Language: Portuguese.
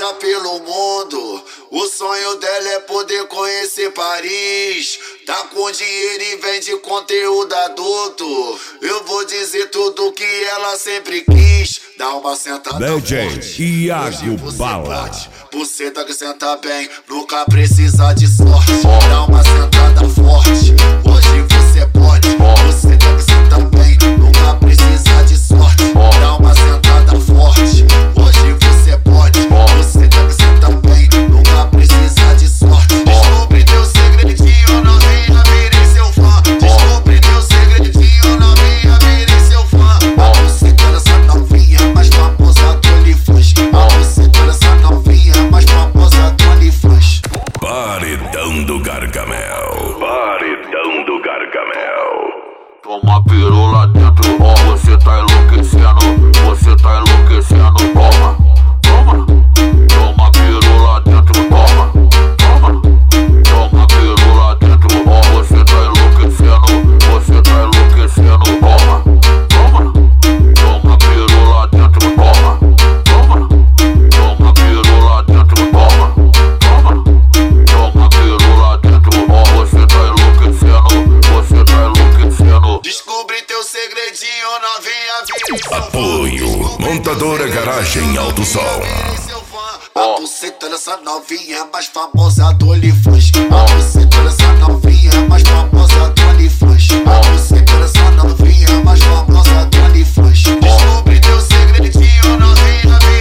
viaja pelo mundo. O sonho dela é poder conhecer Paris. Tá com dinheiro e vende conteúdo adulto. Eu vou dizer tudo que ela sempre quis. Dá uma sentada forte. Iago Bala. Buceta que senta bem, nunca precisa de sorte. Dá uma sentada forte, hoje você pode. Buceta que senta bem, nunca precisa de sorte. Dá uma sentada forte, hoje você pode. Buceta que senta bem, nunca precisa de sorte. Descobre teu segredinho, novinha, virei seu fã. Descobre teu segredinho, novinha, virei seu fã. A buceta dessa novinha, mais famosa do OnlyFans. A buceta dessa novinha, mais famosa do OnlyFans. Paredão do Gargamel. Paredão do Gargamel. Toma piru lá dentro, ó, você tá enlouquecendo. Você tá enlouquecendo, toma, toma. Toma piru lá dentro, toma, toma. Toma piru lá dentro, ó, você tá enlouquecendo. Você tá enlouquecendo, toma, toma. Toma piru lá dentro, toma, toma. Toma piru lá dentro, toma, toma. Toma piru lá dentro, ó, você tá enlouquecendo. Você tá enlouquecendo. Descobri teu segredinho, novinha, virei seu fã. Apoio Montadora Garagem Alto Som. A buceta dessa novinha, mais famosa do OnlyFans. A buceta dessa novinha, mais famosa do OnlyFans. A buceta dessa novinha, mais famosa do OnlyFans. Descobri teu segredinho, novinha,